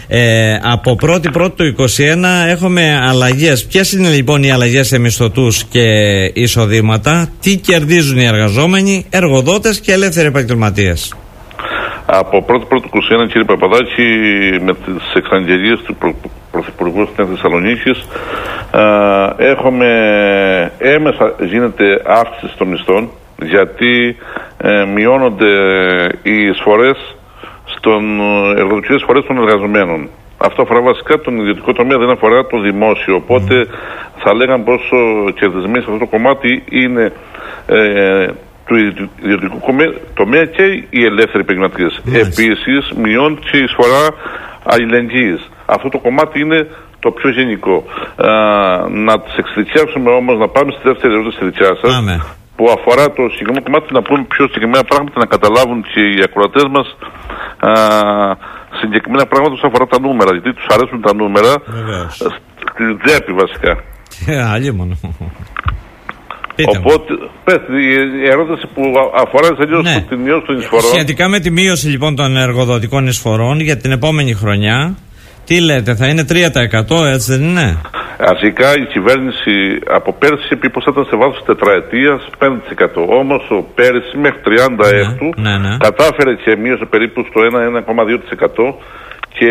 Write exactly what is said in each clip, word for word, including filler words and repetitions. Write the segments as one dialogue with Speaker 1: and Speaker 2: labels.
Speaker 1: Ε, από πρώτη πρώτη του είκοσι ένα έχουμε αλλαγές. Ποιες είναι λοιπόν οι αλλαγές σε μισθωτούς και εισοδήματα, τι κερδίζουν οι εργαζόμενοι, εργοδότες και ελεύθεροι επαγγελματίες?
Speaker 2: Από πρώτη πρώτη του είκοσι ένα, κύριε Παπαδάκη, με τις εξαγγελίες του Προ... Πρωθυπουργού της Θεσσαλονίκης, έχουμε έμεσα γίνεται αύξηση των μισθών, γιατί ε, μειώνονται οι εισφορές στον εργοδοτικές εισφορές των εργαζομένων. Αυτό αφορά βασικά τον ιδιωτικό τομέα, δεν αφορά το δημόσιο. Οπότε mm. θα λέγαμε πόσο κερδισμένοι σε αυτό το κομμάτι είναι ε, του ιδιωτικού τομέα και οι ελεύθεροι επαγγελματίες. Mm. Επίσης, μειώνει και η εισφορά αλληλεγγύης. Αυτό το κομμάτι είναι το πιο γενικό. Α, να τις εξειδικεύσουμε όμως, να πάμε στη δεύτερη ερώτηση στη δικιά σας, mm. που αφορά το συγκεκριμένο κομμάτι, να πούμε πιο συγκεκριμένα πράγματα, να καταλάβουν και οι ακροατές μας α, συγκεκριμένα πράγματα όσον αφορά τα νούμερα, γιατί τους αρέσουν τα νούμερα, στην τσέπη βασικά.
Speaker 1: Άλλη μόνο.
Speaker 2: Οπότε, πες, η ερώτηση που αφορά τελείως ναι. την μείωση των εισφορών.
Speaker 1: Σχετικά με τη μείωση λοιπόν των εργοδοτικών εισφορών για την επόμενη χρονιά, τι λέτε, θα είναι τρία τοις εκατό, έτσι δεν είναι?
Speaker 2: Αρχικά η κυβέρνηση από πέρσι είπε πως θα ήταν σε βάθος τετραετίας πέντε τοις εκατό. Όμως ο πέρσι μέχρι τριάντα ναι, έκτου ναι, ναι. κατάφερε και μείωσε περίπου στο ένα με ένα κόμμα δύο τοις εκατό και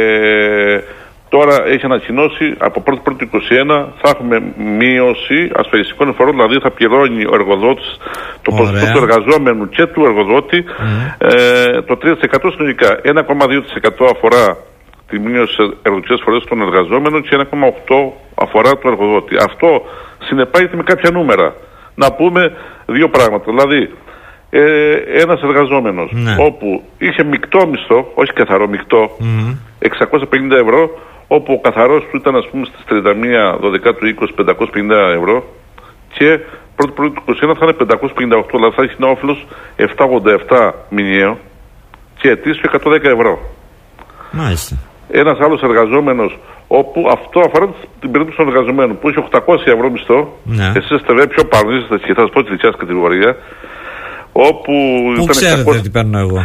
Speaker 2: τώρα έχει ανακοινώσει από πρώτη πρώτη του είκοσι ένα θα έχουμε μείωση ασφαλιστικών εισφορών, δηλαδή θα πληρώνει ο εργοδότης το ποσοστό του εργαζόμενου και του εργοδότη mm. ε, το τρία τοις εκατό συνολικά. ένα κόμμα δύο τοις εκατό αφορά τη μείωση σε εργοδοτικές εισφορές των εργαζόμενων και ένα κόμμα οκτώ τοις εκατό αφορά του εργοδότη. Αυτό συνεπάγεται με κάποια νούμερα. Να πούμε δύο πράγματα. Δηλαδή, ε, ένας εργαζόμενος ναι. όπου είχε μεικτό μισθό, όχι καθαρό μεικτό, mm. εξακόσια πενήντα ευρώ, όπου ο καθαρός του ήταν ας πούμε στις τριάντα μία δωδεκάτου είκοσι πεντακόσια πενήντα ευρώ και πρώτη πρώτη του είκοσι ένα θα είναι πεντακόσια πενήντα οκτώ, δηλαδή θα έχει ένα όφελος επτακόσια ογδόντα επτά μηνιαίο και ετήσιο εκατόν δέκα ευρώ.
Speaker 1: Μάλιστα.
Speaker 2: Ένας άλλος εργαζόμενος, όπου αυτό αφορά την περίπτωση των εργαζομένων που έχει οκτακόσια ευρώ μισθό, ναι. εσείς είστε βέβαια πιο πάνω, είστε και θα σας πω τη δικιά σας κατηγορία, όπου
Speaker 1: πού
Speaker 2: ήταν
Speaker 1: ξέρετε
Speaker 2: εξακόσια...
Speaker 1: τι παίρνω εγώ.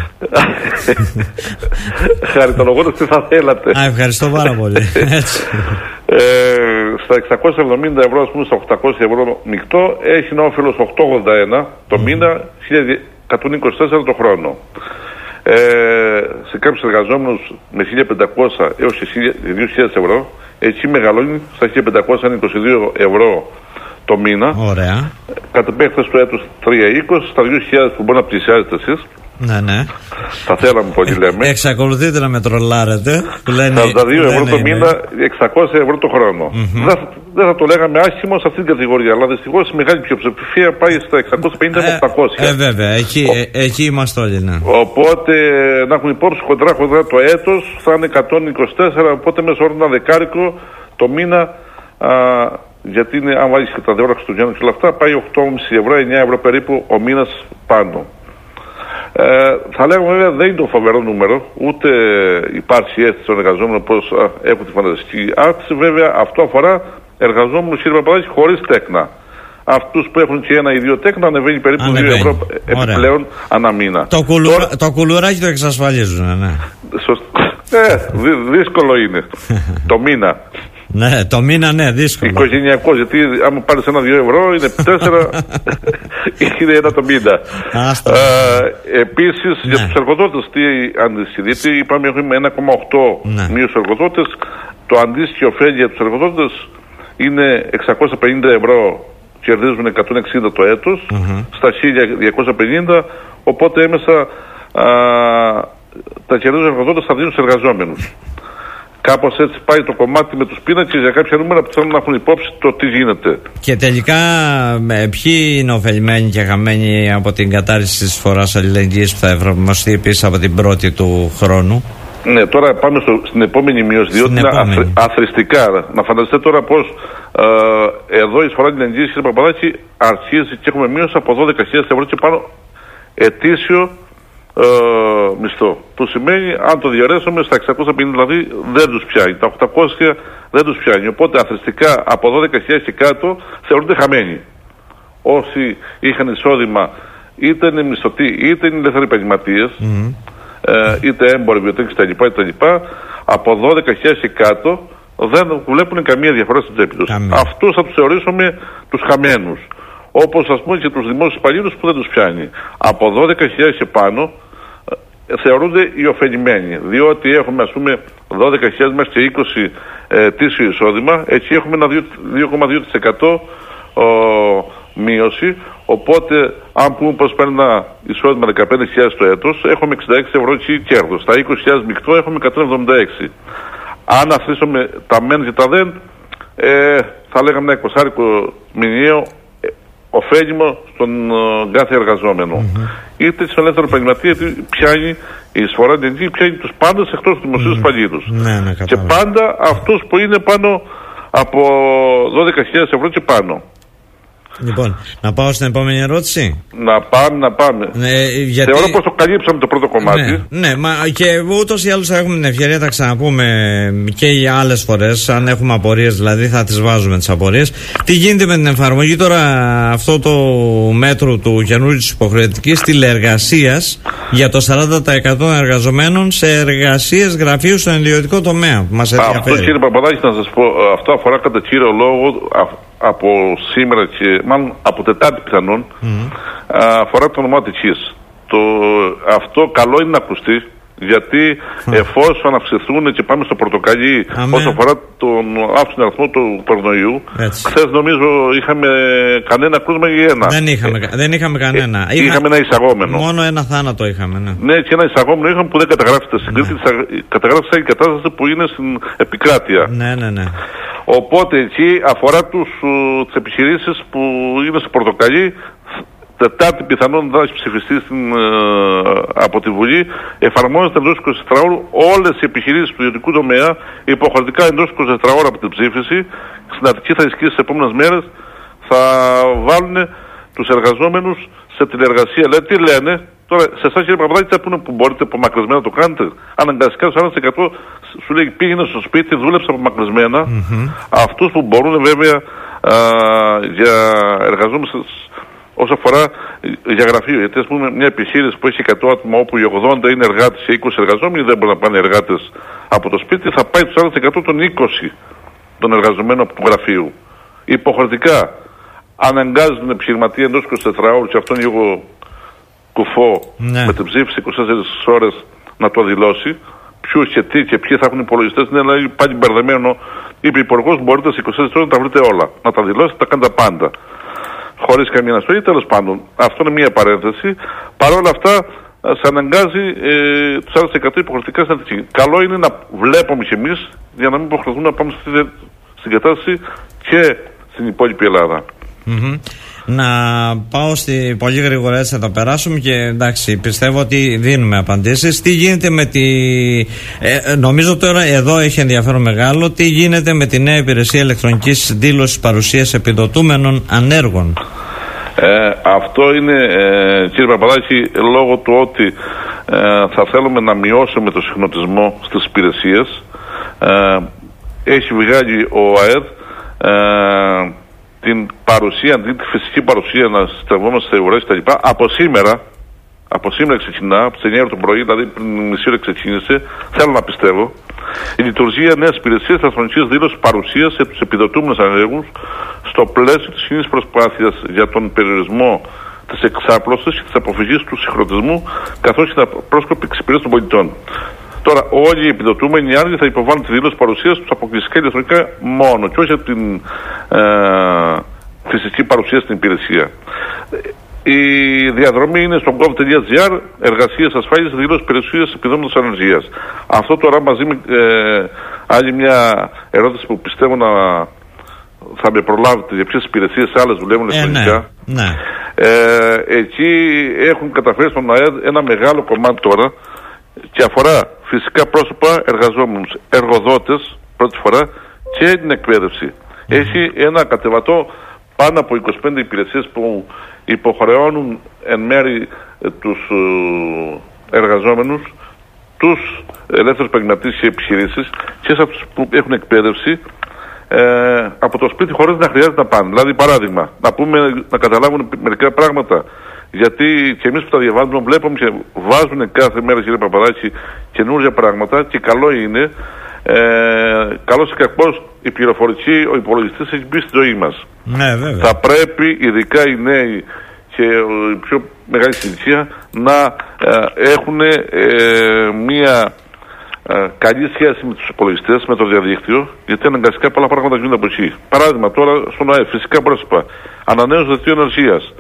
Speaker 2: Χαριτολογώντας τι θα θέλατε.
Speaker 1: Α, ευχαριστώ πάρα πολύ. Έτσι.
Speaker 2: ε, στα εξακόσια εβδομήντα ευρώ, ας πούμε, στα οκτακόσια ευρώ μεικτό, έχει ένα όφελος οκτακόσια ογδόντα ένα το mm. μήνα, χίλια εκατόν είκοσι τέσσερα το χρόνο. Ε, σε κάποιους εργαζόμενους με χίλια πεντακόσια έως και δύο χιλιάδες ευρώ, εκεί μεγαλώνει στα χίλια πεντακόσια είκοσι δύο ευρώ το μήνα.
Speaker 1: Ωραία.
Speaker 2: Κατ' επέκταση του έτους τριακόσια είκοσι στα δύο χιλιάδες που μπορεί να πλησιάζετε εσείς.
Speaker 1: Ναι, ναι.
Speaker 2: Θα θέλαμε πολύ, λέμε.
Speaker 1: Εξακολουθείτε να με τρολάρετε.
Speaker 2: σαράντα δύο ευρώ το μήνα, εξακόσια ευρώ το χρόνο. Mm-hmm. Δεν, δεν θα το λέγαμε άσχημο σε αυτήν την κατηγορία, αλλά δυστυχώς η μεγάλη πλειοψηφία πάει στα εξακόσια πενήντα με οκτακόσια.
Speaker 1: Ε, βέβαια, εκεί, Ο... ε, εκεί είμαστε όλοι, ναι.
Speaker 2: Οπότε να έχουν υπόψη χοντρά χοντρά το έτος θα είναι εκατόν είκοσι τέσσερα, οπότε μέσα όρο ένα δεκάρικο το μήνα. Α, γιατί είναι, αν βάλεις και τα δύο ώρα Χριστουγέννων και όλα αυτά, πάει οκτώ κόμμα πέντε ευρώ, εννιά ευρώ περίπου ο μήνας πάνω. Ε, θα λέγαμε βέβαια δεν είναι το φοβερό νούμερο, ούτε υπάρχει αίσθηση των εργαζόμενων πως α, έχουν τη φανταστική αύξηση. Βέβαια αυτό αφορά εργαζόμενους, κύριε Παπαδάκη, χωρίς τέκνα. Αυτούς που έχουν και ένα ή δύο τέκνα ανεβαίνει περίπου ανεβαίνει. δύο ευρώ επιπλέον ανά μήνα.
Speaker 1: Το, κουλου... Τώρα... το κουλουράκι το εξασφαλίζουν, ναι.
Speaker 2: Σωστά. Ε, δύ, δύσκολο είναι. Το μήνα.
Speaker 1: Ναι, το μήνα ναι, δύσκολο.
Speaker 2: Οικογενειακό, γιατί άμα πάρεις ένα δύο ευρώ είναι τέσσερα, είναι ένα το μήνα. Ε, επίσης ναι. για τους εργοδότες τι αντιστοιχεί, είπαμε έχουμε ένα κόμμα οκτώ ναι. μείωση εργοδότες, το αντίστοιχο ωφέλη για τους εργοδότες είναι εξακόσια πενήντα ευρώ, κερδίζουν εκατόν εξήντα το έτος, mm-hmm. στα χίλια διακόσια πενήντα, οπότε έμεσα α, τα κερδίζουν εργοδότες θα δίνουν στους εργαζόμενους. Κάπως έτσι πάει το κομμάτι με τους πίνακες για κάποια νούμερα που θέλουν να έχουν υπόψη το τι γίνεται.
Speaker 1: Και τελικά ποιοι είναι ωφελημένοι και χαμένοι από την κατάρριση της φοράς αλληλεγγύης που θα εφαρμοστεί επίσης από την πρώτη του χρόνου?
Speaker 2: Ναι, τώρα πάμε στο, στην επόμενη μείωση, διότι είναι αθρη, αθρηστικά. Να φανταστείτε τώρα πως ε, εδώ η εισφορά αλληλεγγύης, κύριε Παπαδάκη, αρχίζει και έχουμε μείωση από δώδεκα χιλιάδες ευρώ και πάνω ετήσιο Ε, μισθό. Που σημαίνει αν το διαρρέσουμε στα εξακόσια πενήντα, δηλαδή δεν τους πιάνει. Τα οκτακόσια δεν τους πιάνει. Οπότε αθρηστικά από δώδεκα χιλιάδες και κάτω θεωρούνται χαμένοι. Όσοι είχαν εισόδημα είτε είναι μισθωτοί είτε είναι ελεύθεροι επαγγελματίες, mm-hmm. ε, είτε έμποροι, βιοτέχνες κτλ. Από δώδεκα χιλιάδες και κάτω δεν βλέπουν καμία διαφορά στην τσέπη τους. Αυτούς θα τους θεωρήσουμε τους χαμένους. Όπως ας πούμε και τους δημόσιους υπαλλήλους που δεν τους πιάνει. Από δώδεκα χιλιάδες και πάνω ε, θεωρούνται οι ωφελημένοι. Διότι έχουμε ας πούμε δώδεκα χιλιάδες μέχρι και είκοσι ε, τίσιο εισόδημα, έτσι έχουμε ένα δύο κόμμα δύο τοις εκατό ο, μείωση. Οπότε, αν πούμε πως παίρνει ένα εισόδημα δεκαπέντε χιλιάδες το έτος, έχουμε εξήντα έξι ευρώ κέρδος. Στα είκοσι χιλιάδες μεικτό έχουμε εκατόν εβδομήντα έξι. Αν αφήσουμε τα μεν και τα δεν, ε, θα λέγαμε ένα εικοσάρικο μηνιαίο ε, ωφέλιμο στον ε, κάθε εργαζόμενο. Mm-hmm. Είτε στον ελεύθερο επαγγελματία, γιατί πιάνει η εισφορά την πιάνει τους πάντες εκτός του δημοσίου υπαλλήλους. Mm-hmm. Ναι, ναι, και πάντα αυτούς που είναι πάνω από δώδεκα χιλιάδες ευρώ και πάνω.
Speaker 1: Λοιπόν, να πάω στην επόμενη ερώτηση.
Speaker 2: Να πάμε, να πάμε.
Speaker 1: Ναι, γιατί...
Speaker 2: Θεωρώ πως το καλύψαμε το πρώτο κομμάτι.
Speaker 1: Ναι, ναι, μα και ούτως ή άλλως θα έχουμε την ευκαιρία, θα ξαναπούμε και για άλλες φορές. Αν έχουμε απορίες, δηλαδή, θα τις βάζουμε τις απορίες. Τι γίνεται με την εφαρμογή τώρα αυτό το μέτρο του καινούριου της υποχρεωτικής τηλεεργασίας για το σαράντα τοις εκατό των εργαζομένων σε εργασίες γραφείου στον ιδιωτικό τομέα? Μας ενδιαφέρει.
Speaker 2: Αυτό, κύριε Παπαδάκη, να σας πω, αυτό αφορά κατά κύριο λόγο από σήμερα και μάλλον από Τετάρτη πιθανόν, mm-hmm. αφορά το όνομα της. Το, αυτό καλό είναι να ακουστεί, γιατί mm. εφόσον αυξηθούν και πάμε στο πορτοκαλί Αμέ. όσο αφορά τον αύξηνο αριθμό του κορονοϊού, χθες νομίζω είχαμε κανένα κρούσμα ή ένα.
Speaker 1: Δεν είχαμε, ε, δεν είχαμε κανένα.
Speaker 2: Ε, είχαμε ένα εισαγόμενο.
Speaker 1: Μόνο ένα θάνατο είχαμε. Ναι,
Speaker 2: ναι, και ένα εισαγόμενο είχαμε που δεν καταγράφεται στην Κρήτη, ναι. καταγράφεται σε κατάσταση που είναι στην επικράτεια.
Speaker 1: Ναι, ναι, ναι.
Speaker 2: Οπότε εκεί αφορά τους, τις επιχειρήσεις που είναι στο πορτοκαλί. Τετάρτη πιθανόν θα έχει ψηφιστεί στην, ε, από τη Βουλή. Εφαρμόζεται εντός είκοσι τέσσερις ώρων όλες οι επιχειρήσεις του ιδιωτικού τομέα υποχρεωτικά εντός είκοσι τέσσερις ώρων από την ψήφιση. Στην Αττική θα ισχύσει τις επόμενες μέρες. Θα βάλουν τους εργαζόμενους σε τηλεργασία. Λέει, τι λένε τώρα σε εσάς, κύριε Παπαδάκη, τι θα πούνε που μπορείτε απομακρυσμένα να το κάνετε? Αναγκαστικά το σαράντα τοις εκατό σου λέει πήγαινε στο σπίτι, δούλεψε απομακρυσμένα. Mm-hmm. Αυτούς που μπορούν βέβαια α, για εργαζόμενους όσο αφορά για γραφείο. Γιατί ας πούμε μια επιχείρηση που έχει εκατό άτομα, όπου οι ογδόντα είναι εργάτες και είκοσι εργαζόμενοι, δεν μπορούν να πάνε εργάτες από το σπίτι, θα πάει το σαράντα τοις εκατό των είκοσι των εργαζομένων από του γραφείου. Υποχρεωτικά αναγκάζουν την επιχειρηματία εντός είκοσι τέσσερις ώρες, και αυτό είναι λίγο κουφό, ναι. με την ψήφιση είκοσι τέσσερις ώρες να το δηλώσει. Ποιους και τι και ποιοι θα έχουν υπολογιστές, είναι δηλαδή πάλι μπερδεμένο. Είπε ο Υπουργός, μπορείτε σε είκοσι τέσσερις ώρες να τα βρείτε όλα. Να τα δηλώσετε, τα κάνετε πάντα. Χωρίς καμία αναστολή, τέλος πάντων. Αυτό είναι μία παρένθεση. Παρ' όλα αυτά, σε αναγκάζει ε, τους σαράντα τοις εκατό υποχρεωτικά στην Αττική. Καλό είναι να βλέπουμε κι εμείς, για να μην υποχρεωθούμε να πάμε στη, στην κατάσταση και στην υπόλοιπη Ελλάδα.
Speaker 1: Mm-hmm. Να πάω στη, πολύ γρήγορα, έτσι θα τα περάσουμε, και εντάξει, πιστεύω ότι δίνουμε απαντήσεις. Τι γίνεται με τη... Ε, νομίζω τώρα εδώ έχει ενδιαφέρον μεγάλο. Τι γίνεται με τη νέα υπηρεσία ηλεκτρονικής δήλωσης παρουσίας επιδοτούμενων ανέργων?
Speaker 2: Ε, αυτό είναι, ε, κύριε Παπαδάκη, λόγω του ότι ε, θα θέλουμε να μειώσουμε το συγχρονισμό στις υπηρεσίες. Ε, έχει βγάλει ο ΑΕΔ ε, την παρουσία, την φυσική παρουσία, να στρεβόμαστε σε ουρές κτλ. Από σήμερα, από σήμερα ξεκινά, από τις εννιά το πρωί, δηλαδή πριν μισή ώρα ξεκίνησε, θέλω να πιστεύω, η λειτουργία νέας υπηρεσίας ηλεκτρονικής δήλωσης παρουσίας σε τους επιδοτούμενους ανέργους στο πλαίσιο της κοινής προσπάθειας για τον περιορισμό της εξάπλωσης και της αποφυγής του συγχρονισμού, καθώς και τα πρόσκοπη εξυπηρέτηση των πολιτών. Τώρα, όλοι οι επιδοτούμενοι άνεργοι θα υποβάλουν τη δήλωση παρουσίας τους αποκλειστικά ηλεκτρονικά μόνο, και όχι από την ε, φυσική παρουσία στην υπηρεσία. Η διαδρομή είναι στο gov τελεία gr, εργασίες ασφάλειας, δήλωση περιουσίας επιδόματος ανεργίας. Αυτό τώρα μαζί με ε, άλλη μια ερώτηση που πιστεύω να θα με προλάβετε, για ποιες υπηρεσίες άλλες δουλεύουν ηλεκτρονικά.
Speaker 1: Ε, ναι, ναι.
Speaker 2: Ε, εκεί έχουν καταφέρει στον ΑΕΔ ένα μεγάλο κομμάτι τώρα, και αφορά φυσικά πρόσωπα, εργαζόμενους, εργοδότες πρώτη φορά, και την εκπαίδευση. Mm-hmm. Έχει ένα κατεβατό πάνω από είκοσι πέντε υπηρεσίες που υποχρεώνουν εν μέρη τους εργαζόμενους, τους ελεύθερους επαγγελματίες και επιχειρήσεις, και σε αυτούς που έχουν εκπαίδευση ε, από το σπίτι, χωρίς να χρειάζεται να πάνε. Δηλαδή, παράδειγμα, να, πούμε, να καταλάβουν μερικά πράγματα. Γιατί και εμείς που τα διαβάζουμε, βλέπουμε και βάζουν κάθε μέρα, κύριε Παπαδάκη, καινούργια πράγματα και καλό είναι. Ε, καλώς ή κακώς η πληροφορική, ο υπολογιστής έχει μπει στη ζωή μας.
Speaker 1: Ναι, βέβαια.
Speaker 2: Θα πρέπει ειδικά οι νέοι και η πιο μεγάλη ηλικία να ε, έχουν ε, μία ε, καλή σχέση με τους υπολογιστές, με το διαδίκτυο, γιατί αναγκαστικά πολλά πράγματα γίνονται από εκεί. Παράδειγμα, τώρα στον ΟΑΕ, φυσικά πρόσωπα, ανανέωση δελτίου ενεργείας,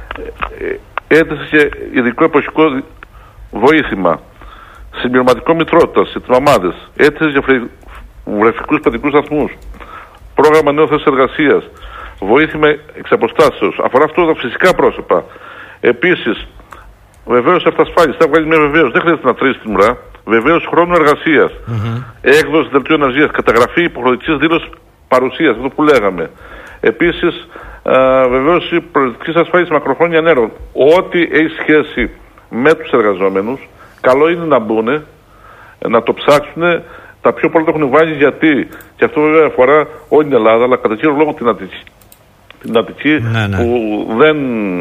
Speaker 2: ε, έτρεψε και ειδικό εποχικό βοήθημα, συμπληρωματικό μητρότητα σε τις μαμάδες, έτρεψε για βρεφικούς παιδικούς σταθμούς, πρόγραμμα νέο θέσης εργασίας, βοήθημα εξ αποστάσεως, αφορά αυτό τα φυσικά πρόσωπα. Επίσης, βεβαίως αυτασφάλιση, θα βγάλει μια βεβαίως, δεν χρειάζεται να τρεις την ουρά, βεβαίως χρόνου εργασίας, mm-hmm. έκδοση δελτίου ενεργείας, καταγραφή υποχρεωτικής δήλωσης παρουσίας, αυτό που λέγαμε. Επίσης, βεβαίως η προαιρετική ασφάλιση μακροχρόνια νερών. Ό,τι έχει σχέση με τους εργαζόμενους, καλό είναι να μπουν, να το ψάξουν. Τα πιο πολλά το έχουν βάλει γιατί, και αυτό βέβαια αφορά όλη την Ελλάδα, αλλά κατά κύριο λόγο την Αττική, την Αττική ναι, ναι. που δεν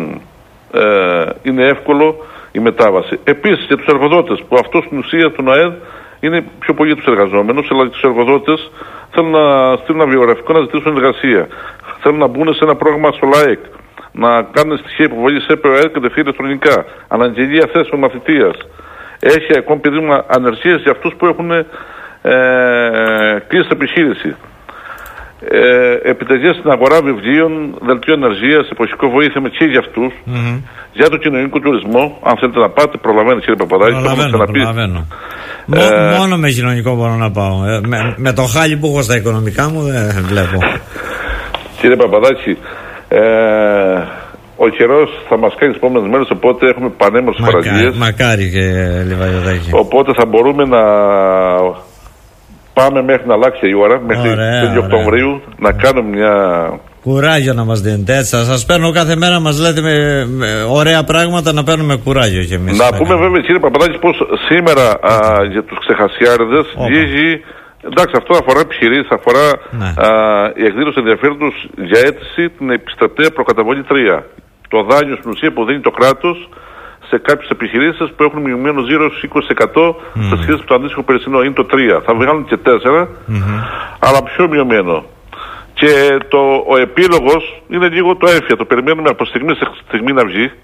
Speaker 2: ε, είναι εύκολο η μετάβαση. Επίσης για τους εργοδότες, που αυτό στην ουσία του ΝΑΕΔ είναι πιο πολύ τους εργαζόμενους, αλλά και τους εργοδότες θέλουν να στείλουν ένα βιογραφικό, να ζητήσουν εργασία. Θέλουν να μπουν σε ένα πρόγραμμα στο ΛΑΕΚ, να κάνουν στοιχεία υποβολή σε ΕΠΕΟΕ κατευθείαν ηλεκτρονικά, αναγγελία θέσεων μαθητείας. Έχει ακόμη πεδίο ανεργίας για αυτούς που έχουν ε, κλείσει επιχείρηση. Ε, επιταγές στην αγορά βιβλίων, δελτίο ενεργείας, εποχικό βοήθημα και για αυτούς. Mm-hmm. Για το κοινωνικό τουρισμό, αν θέλετε να πάτε, προλαβαίνετε κύριε Παπαδάκη.
Speaker 1: Προλαβαίνω, προλαβαίνω. Ε, Μόνο με κοινωνικό μπορώ να πάω. Ε, με, με το χάλι που έχω στα οικονομικά μου δεν βλέπω.
Speaker 2: Κύριε Παπαδάκη, ε, ο καιρός θα μας κάνει τις επόμενες μέρες, οπότε έχουμε πανέμορφες παραγγελίες.
Speaker 1: Μακάρι και Λιβαδιωτάκη.
Speaker 2: Οπότε θα μπορούμε να πάμε μέχρι να αλλάξει η ώρα, μέχρι τέλη Οκτωβρίου, να κάνουμε μια...
Speaker 1: Κουράγιο να μας δίνετε, έτσι. Θα σας παίρνω κάθε μέρα, μας λέτε με, με ωραία πράγματα, να παίρνουμε κουράγιο κι εμείς.
Speaker 2: Να πούμε κάνουμε. Βέβαια κύριε Παπαδάκη πως σήμερα α, για τους ξεχασιάριδες βγήκε. Εντάξει, αυτό αφορά επιχειρήσεις, αφορά ναι. α, η εκδήλωση ενδιαφέροντος για αίτηση την επιστρατεία προκαταβολή τρία. Το δάνειο στην ουσία που δίνει το κράτος σε κάποιες επιχειρήσεις που έχουν μειωμένο ζύρο είκοσι τοις εκατό mm. σε σχέση με το αντίστοιχο περσινό, είναι το τρία. Θα βγάλουν και τέσσερα, mm-hmm. αλλά πιο μειωμένο. Και το, ο επίλογος είναι λίγο το έφια. Το περιμένουμε από στιγμή σε στιγμή να βγει.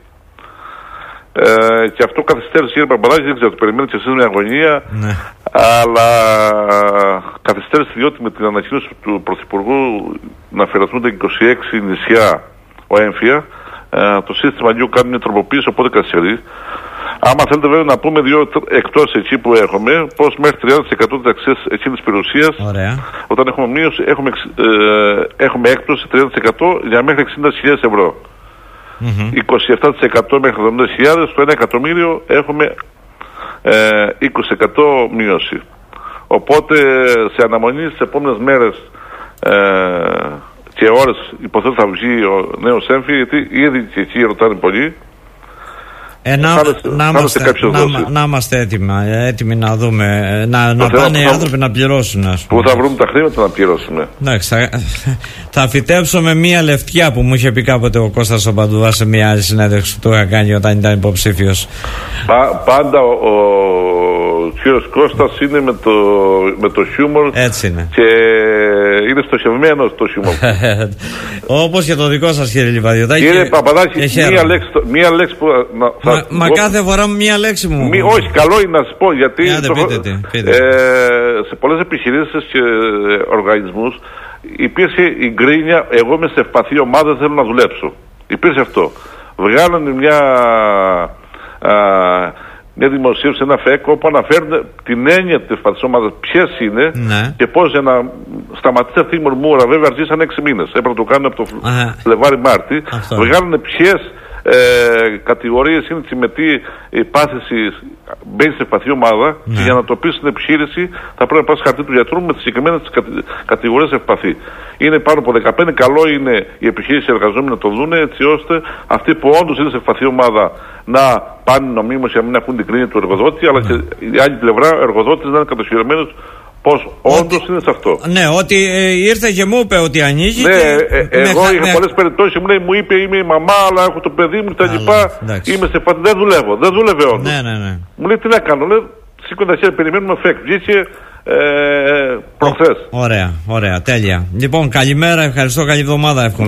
Speaker 2: Ε, και αυτό καθυστέρησε κύριε Παπαδάκη, δεν ξέρω, το περιμένετε και εσείς με αγωνία, ναι. αλλά καθυστέρησε διότι με την ανακοίνωση του Πρωθυπουργού να αφαιρεθούν τα είκοσι έξι νησιά ο έμφυα, ε, το σύστημα λίγο κάνει μια τροποποίηση, οπότε καθυστερεί. Άμα θέλετε βέβαια να πούμε δύο εκτός εκεί που έχουμε, πως μέχρι τριάντα τοις εκατό της αξίας εκείνης περιουσίας, όταν έχουμε μείωση, έχουμε, ε, έχουμε έκπτωση τριάντα τοις εκατό για μέχρι εξήντα χιλιάδες ευρώ. Mm-hmm. είκοσι επτά τοις εκατό μέχρι εβδομήντα χιλιάδες, στο ένα εκατομμύριο έχουμε ε, είκοσι τοις εκατό μείωση. Οπότε σε αναμονή στις επόμενες μέρες ε, και ώρες υποθέτω θα βγει ο νέος έμφυ, γιατί ήδη και εκεί ρωτάνε πολλοί.
Speaker 1: Ε, να,
Speaker 2: χάλεστε,
Speaker 1: να, είμαστε, να, να είμαστε έτοιμοι, έτοιμοι να δούμε, να, να πάνε οι άνθρωποι να πληρώσουν.
Speaker 2: Πού θα βρούμε τα χρήματα να πληρώσουμε.
Speaker 1: Εντάξει, θα, θα φυτέψω με μία λευτιά που μου είχε πει κάποτε ο Κώστας ο Παντουδάς σε μία άλλη συνέντευξη που το είχα κάνει όταν ήταν υποψήφιος.
Speaker 2: Πα, πάντα ο, ο κύριος Κώστας είναι με το, με το χιούμορ.
Speaker 1: Έτσι είναι.
Speaker 2: Και είναι στοχευμένος το χιούμορ.
Speaker 1: Όπως και το δικό σας κύριε Λιβαδιωτάκη.
Speaker 2: Κύριε Παπαδάκη, μία λέξη, μία λέξη που... Να,
Speaker 1: Μα, θα, μα κάθε φορά μία λέξη μου.
Speaker 2: Μη, όχι, καλό είναι να σας πω, γιατί
Speaker 1: το, πείτε, τι, πείτε.
Speaker 2: Ε, σε πολλές επιχειρήσεις και οργανισμούς υπήρχε η γκρίνια, εγώ είμαι σε ευπαθή ομάδα, θέλω να δουλέψω. Υπήρχε αυτό. Βγάλανε μια, α, μια δημοσίευση, ένα φεκ, όπου αναφέρουν την έννοια της ευπαθής ομάδας, ποιες είναι, ναι. και πώς για να σταματήσει αυτή η μουρμούρα. Βέβαια αρχίσαν έξι μήνες. Έπρεπε να το κάνουν από το Φλεβάρι-Μάρτι. Βγάλανε ποιες Ε, κατηγορίες είναι συμμετεί η πάθηση, μπαίνει σε ευπαθή ομάδα, ναι. και για να το πει στην επιχείρηση θα πρέπει να πας χαρτί του γιατρού με τις συγκεκριμένες κατη, κατηγορίες ευπαθή. Είναι πάνω από δεκαπέντε. Καλό είναι οι επιχείρησεις εργαζόμενοι να το δουν, έτσι ώστε αυτοί που όντως είναι σε ευπαθή ομάδα να πάνε νομίμως για να μην έχουν την κρίνη του εργοδότη, αλλά ναι. και η άλλη πλευρά ο εργοδότης να είναι κατοχυρωμένος Πως όντως είναι σε αυτό.
Speaker 1: Ναι, ότι ε, ήρθε και μου είπε ότι ανοίγει.
Speaker 2: Ναι,
Speaker 1: και...
Speaker 2: ε, ε, εγώ με... είχα πολλές περιπτώσεις, μου λέει, μου είπε είμαι η μαμά, αλλά έχω το παιδί μου κτλ. Είμαι σε φάση, δεν δουλεύω, δεν δούλευε όντως.
Speaker 1: Ναι, ναι, ναι.
Speaker 2: Μου λέει τι να κάνω, λέει, σήκω τα χέρια, περιμένουμε φεκ. Βγήκε ε, προχθές.
Speaker 1: Ωραία, ωραία, τέλεια. Λοιπόν, καλημέρα, ευχαριστώ, καλή εβδομάδα.